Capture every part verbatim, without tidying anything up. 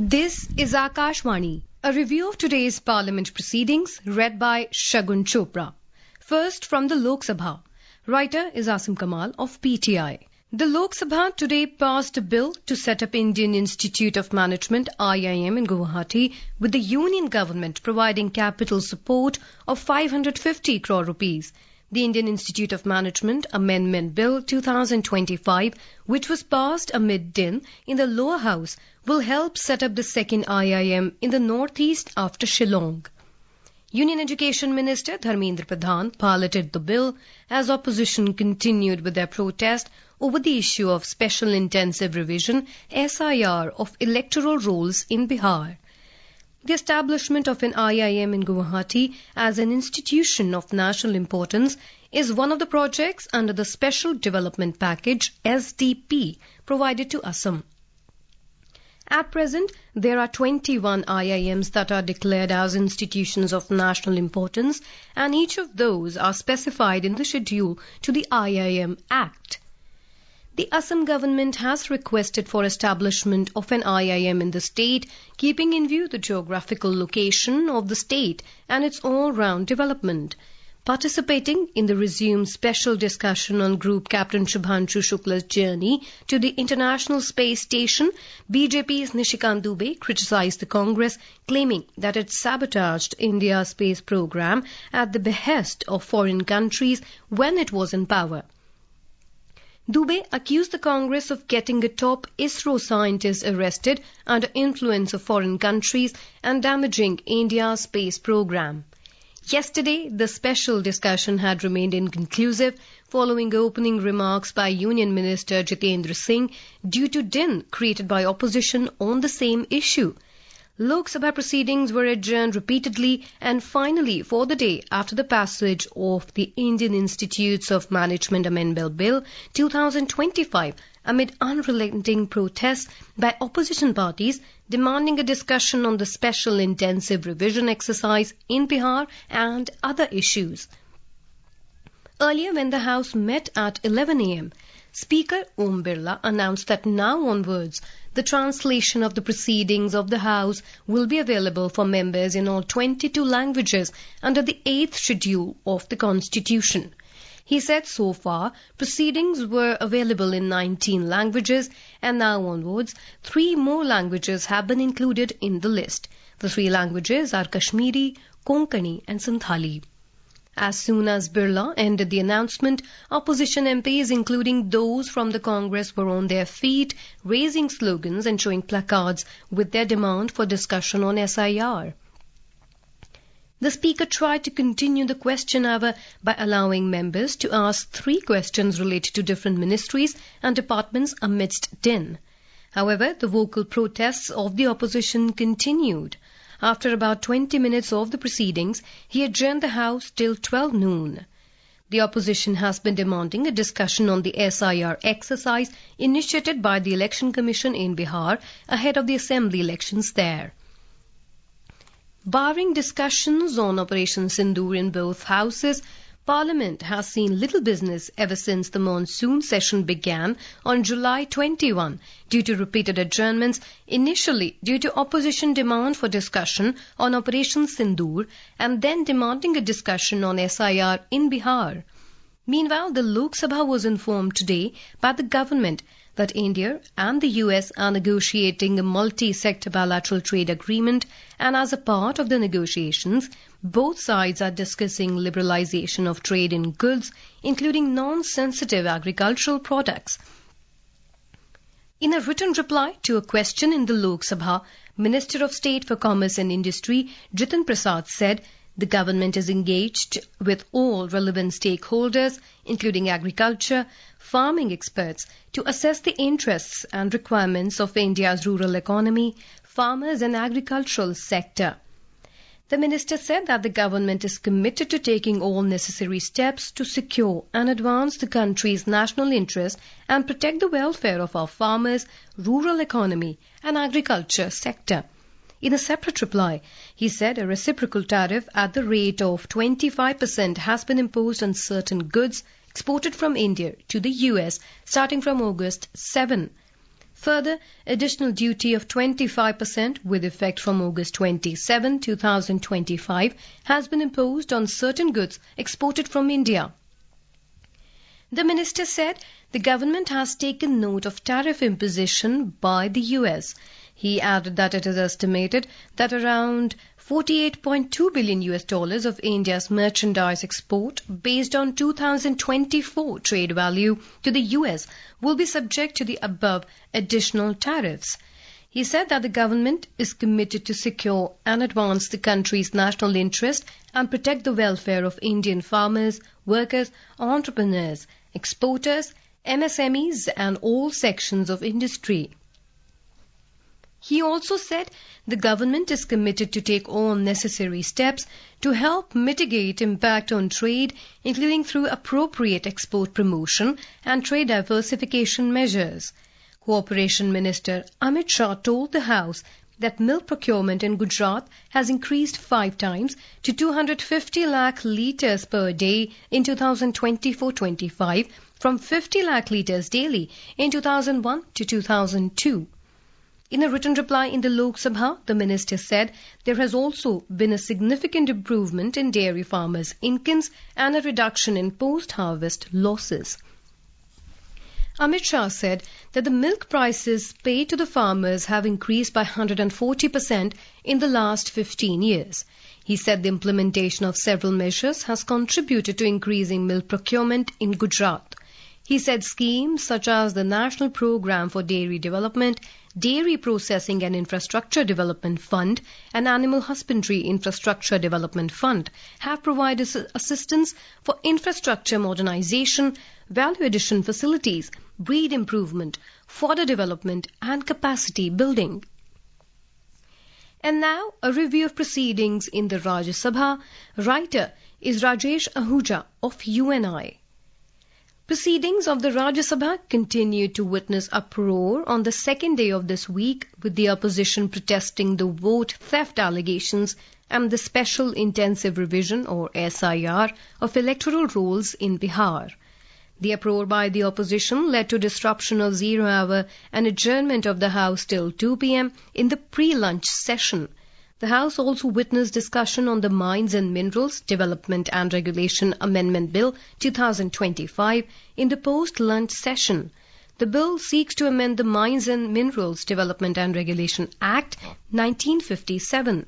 This is Akashvani, a review of today's Parliament proceedings read by Shagun Chopra. First from the Lok Sabha. Writer is Asim Kamal of P T I. The Lok Sabha today passed a bill to set up Indian Institute of Management I I M in Guwahati, with the Union government providing capital support of five hundred fifty crore rupees. The Indian Institute of Management Amendment Bill two thousand twenty-five, which was passed amid din in the lower house, will help set up the second I I M in the northeast after Shillong. Union Education Minister Dharmendra Pradhan piloted the bill as opposition continued with their protest over the issue of Special Intensive Revision S I R of electoral rolls in Bihar. The establishment of an I I M in Guwahati as an institution of national importance is one of the projects under the Special Development Package S D P provided to Assam. At present, there are twenty-one I I Ms that are declared as institutions of national importance, and each of those are specified in the schedule to the I I M Act. The Assam government has requested for establishment of an I I M in the state, keeping in view the geographical location of the state and its all-round development. Participating in the resumed special discussion on Group Captain Shubhanshu Shukla's journey to the International Space Station, B J P's Nishikant Dubey criticized the Congress, claiming that it sabotaged India's space program at the behest of foreign countries when it was in power. Dubey accused the Congress of getting a top ISRO scientist arrested under influence of foreign countries and damaging India's space program. Yesterday, the special discussion had remained inconclusive following opening remarks by Union Minister Jitendra Singh due to din created by opposition on the same issue. Lok Sabha proceedings were adjourned repeatedly and finally for the day after the passage of the Indian Institutes of Management Amendment Bill two thousand twenty-five amid unrelenting protests by opposition parties demanding a discussion on the special intensive revision exercise in Bihar and other issues. Earlier, when the House met at eleven a m, Speaker Om Birla announced that now onwards, the translation of the proceedings of the House will be available for members in all twenty-two languages under the eighth schedule of the Constitution. He said so far, proceedings were available in nineteen languages, and now onwards, three more languages have been included in the list. The three languages are Kashmiri, Konkani, and Santhali. As soon as Birla ended the announcement, opposition M Ps, including those from the Congress, were on their feet, raising slogans and showing placards with their demand for discussion on S I R. The Speaker tried to continue the question hour by allowing members to ask three questions related to different ministries and departments amidst din. However, the vocal protests of the opposition continued. After about twenty minutes of the proceedings, he adjourned the House till twelve noon. The opposition has been demanding a discussion on the S I R exercise initiated by the Election Commission in Bihar ahead of the assembly elections there. Barring discussions on Operation Sindoor in both houses, Parliament has seen little business ever since the monsoon session began on July twenty-first due to repeated adjournments, initially due to opposition demand for discussion on Operation Sindoor and then demanding a discussion on S I R in Bihar. Meanwhile, the Lok Sabha was informed today by the government that India and the U S are negotiating a multi-sector bilateral trade agreement, and as a part of the negotiations, both sides are discussing liberalization of trade in goods, including non-sensitive agricultural products. In a written reply to a question in the Lok Sabha, Minister of State for Commerce and Industry Jitin Prasad said the government is engaged with all relevant stakeholders, including agriculture, farming experts, to assess the interests and requirements of India's rural economy, farmers and agricultural sector. The minister said that the government is committed to taking all necessary steps to secure and advance the country's national interest and protect the welfare of our farmers, rural economy and agriculture sector. In a separate reply, he said a reciprocal tariff at the rate of twenty-five percent has been imposed on certain goods exported from India to the U S starting from August seventh. Further, additional duty of twenty-five percent with effect from August twenty-seventh, two thousand twenty-five has been imposed on certain goods exported from India. The minister said the government has taken note of tariff imposition by the U S. He added that it is estimated that around forty-eight point two billion U S dollars of India's merchandise export based on two thousand twenty-four trade value to the U S will be subject to the above additional tariffs. He said that the government is committed to secure and advance the country's national interest and protect the welfare of Indian farmers, workers, entrepreneurs, exporters, M S M Es and all sections of industry. He also said the government is committed to take all necessary steps to help mitigate impact on trade, including through appropriate export promotion and trade diversification measures. Cooperation Minister Amit Shah told the House that milk procurement in Gujarat has increased five times to two hundred fifty lakh litres per day in two thousand twenty-four twenty-five from fifty lakh litres daily in two thousand one to two thousand two. In a written reply in the Lok Sabha, the minister said there has also been a significant improvement in dairy farmers' incomes and a reduction in post-harvest losses. Amit Shah said that the milk prices paid to the farmers have increased by one hundred forty percent in the last fifteen years. He said the implementation of several measures has contributed to increasing milk procurement in Gujarat. He said schemes such as the National Programme for Dairy Development, Dairy Processing and Infrastructure Development Fund and Animal Husbandry Infrastructure Development Fund have provided assistance for infrastructure modernization, value addition facilities, breed improvement, fodder development and capacity building. And now a review of proceedings in the Rajya Sabha. Writer is Rajesh Ahuja of U N I. Proceedings of the Rajya Sabha continued to witness uproar on the second day of this week, with the opposition protesting the vote theft allegations and the Special Intensive Revision or S I R of electoral rolls in Bihar. The uproar by the opposition led to disruption of zero hour and adjournment of the House till two p.m. in the pre-lunch session. The House also witnessed discussion on the Mines and Minerals Development and Regulation Amendment Bill two thousand twenty-five in the post-lunch session. The bill seeks to amend the Mines and Minerals Development and Regulation Act nineteen fifty-seven.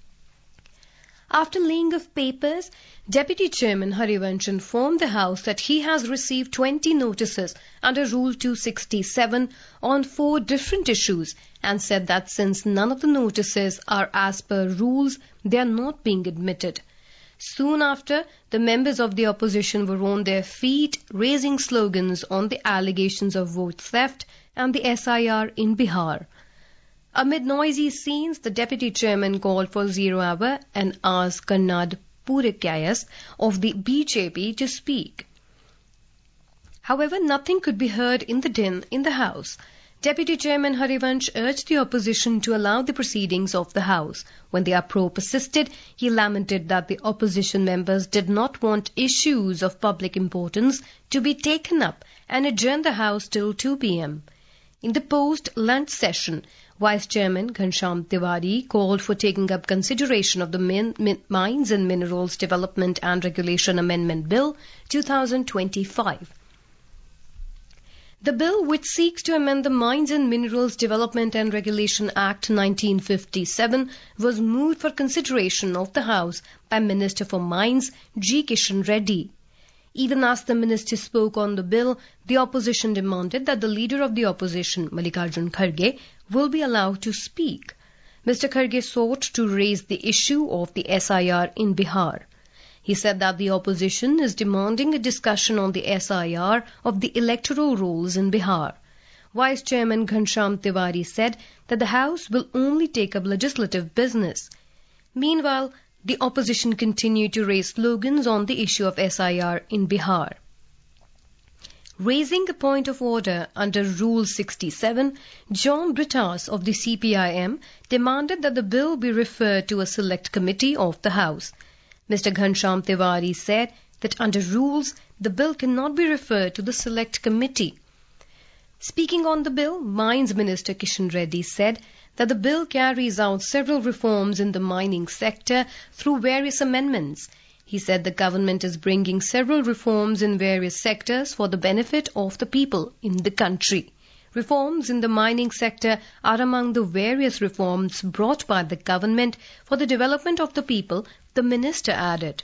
After laying of papers, Deputy Chairman Harivansh informed the House that he has received twenty notices under Rule two sixty-seven on four different issues and said that since none of the notices are as per rules, they are not being admitted. Soon after, the members of the opposition were on their feet, raising slogans on the allegations of vote theft and the S I R in Bihar. Amid noisy scenes, the Deputy Chairman called for zero hour and asked Karnad Purikyas of the B J P to speak. However, nothing could be heard in the din in the House. Deputy Chairman Harivansh urged the opposition to allow the proceedings of the House. When the uproar persisted, he lamented that the opposition members did not want issues of public importance to be taken up and adjourned the House till two p.m. In the post-lunch session, Vice Chairman Ghanshyam Tiwari called for taking up consideration of the Min- Min- Mines and Minerals Development and Regulation Amendment Bill two thousand twenty-five. The bill, which seeks to amend the Mines and Minerals Development and Regulation Act nineteen fifty-seven, was moved for consideration of the House by Minister for Mines G. Kishan Reddy. Even as the minister spoke on the bill, the opposition demanded that the leader of the opposition, Mallikarjun Kharge, will be allowed to speak. Mister Kharge sought to raise the issue of the S I R in Bihar. He said that the opposition is demanding a discussion on the S I R of the electoral rolls in Bihar. Vice Chairman Ghanshyam Tiwari said that the House will only take up legislative business. Meanwhile, the opposition continued to raise slogans on the issue of S I R in Bihar. Raising a point of order under Rule sixty-seven, John Brittas of the C P I M demanded that the bill be referred to a select committee of the House. Mister Ghanshyam Tiwari said that under rules, the bill cannot be referred to the select committee. Speaking on the bill, Mines Minister Kishan Reddy said that the bill carries out several reforms in the mining sector through various amendments. He said the government is bringing several reforms in various sectors for the benefit of the people in the country. Reforms in the mining sector are among the various reforms brought by the government for the development of the people, the minister added.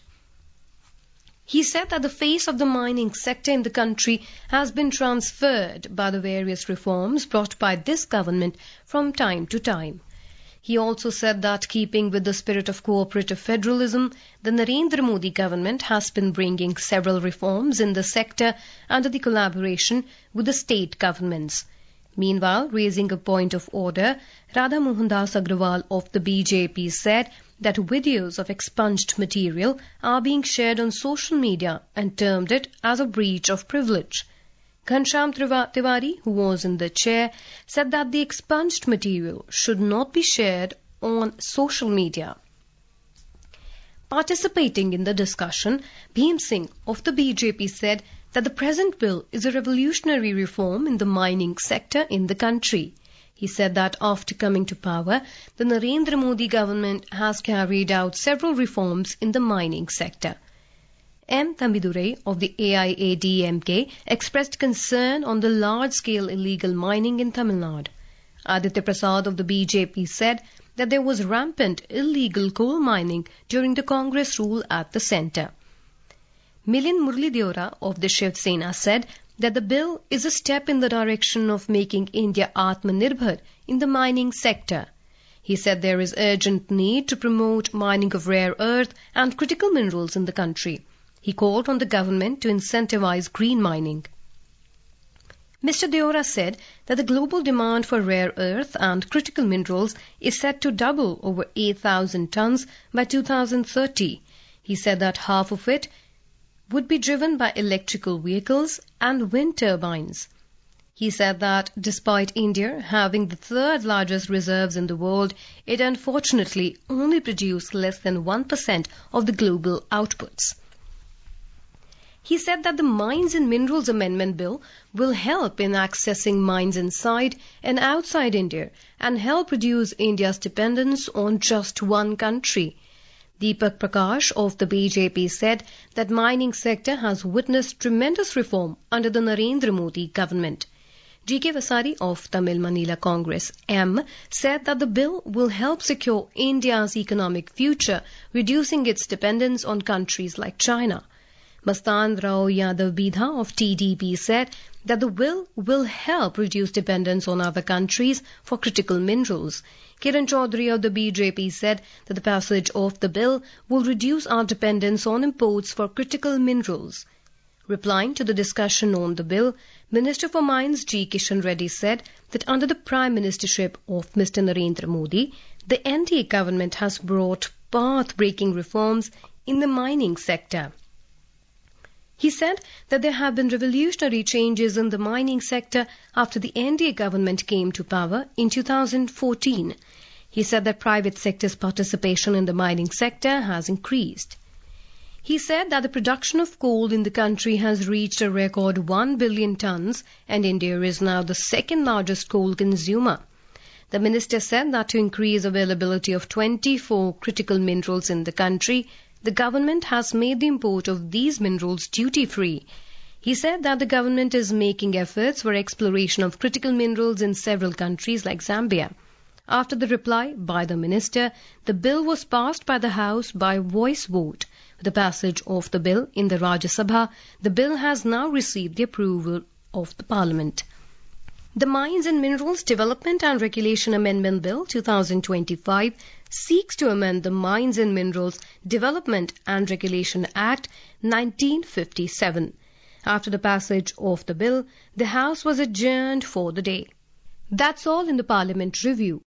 He said that the face of the mining sector in the country has been transferred by the various reforms brought by this government from time to time. He also said that keeping with the spirit of cooperative federalism, the Narendra Modi government has been bringing several reforms in the sector under the collaboration with the state governments. Meanwhile, raising a point of order, Radha Mohandas Agrawal of the B J P said that videos of expunged material are being shared on social media and termed it as a breach of privilege. Ghanshyam Tiwari, who was in the chair, said that the expunged material should not be shared on social media. Participating in the discussion, Bhim Singh of the B J P said that the present bill is a revolutionary reform in the mining sector in the country. He said that after coming to power, the Narendra Modi government has carried out several reforms in the mining sector. M. Thambidurai of the A I A D M K expressed concern on the large-scale illegal mining in Tamil Nadu. Aditya Prasad of the B J P said that there was rampant illegal coal mining during the Congress rule at the centre. Milind Murli Deora of the Shiv Sena said that the bill is a step in the direction of making India Atmanirbhar in the mining sector. He said there is urgent need to promote mining of rare earth and critical minerals in the country. He called on the government to incentivize green mining. Mister Deora said that the global demand for rare earth and critical minerals is set to double over eight thousand tons by two thousand thirty. He said that half of it would be driven by electrical vehicles and wind turbines. He said that despite India having the third largest reserves in the world, it unfortunately only produced less than one percent of the global outputs. He said that the Mines and Minerals Amendment Bill will help in accessing mines inside and outside India and help reduce India's dependence on just one country. Deepak Prakash of the B J P said that mining sector has witnessed tremendous reform under the Narendra Modi government. G K Vasari of Tamil Manila Congress M said that the bill will help secure India's economic future, reducing its dependence on countries like China. Mastan Rao Yadav Bidha of T D P said that the bill will help reduce dependence on other countries for critical minerals. Kiran Chaudhary of the B J P said that the passage of the bill will reduce our dependence on imports for critical minerals. Replying to the discussion on the bill, Minister for Mines G. Kishan Reddy said that under the Prime Ministership of Mister Narendra Modi, the N D A government has brought path-breaking reforms in the mining sector. He said that there have been revolutionary changes in the mining sector after the N D A government came to power in two thousand fourteen. He said that private sector's participation in the mining sector has increased. He said that the production of coal in the country has reached a record one billion tons and India is now the second largest coal consumer. The minister said that to increase availability of twenty-four critical minerals in the country, the government has made the import of these minerals duty-free. He said that the government is making efforts for exploration of critical minerals in several countries like Zambia. After the reply by the minister, the bill was passed by the House by voice vote. With the passage of the bill in the Rajya Sabha, the bill has now received the approval of the Parliament. The Mines and Minerals Development and Regulation Amendment Bill two thousand twenty-five seeks to amend the Mines and Minerals Development and Regulation Act nineteen fifty-seven. After the passage of the bill, the House was adjourned for the day. That's all in the Parliament Review.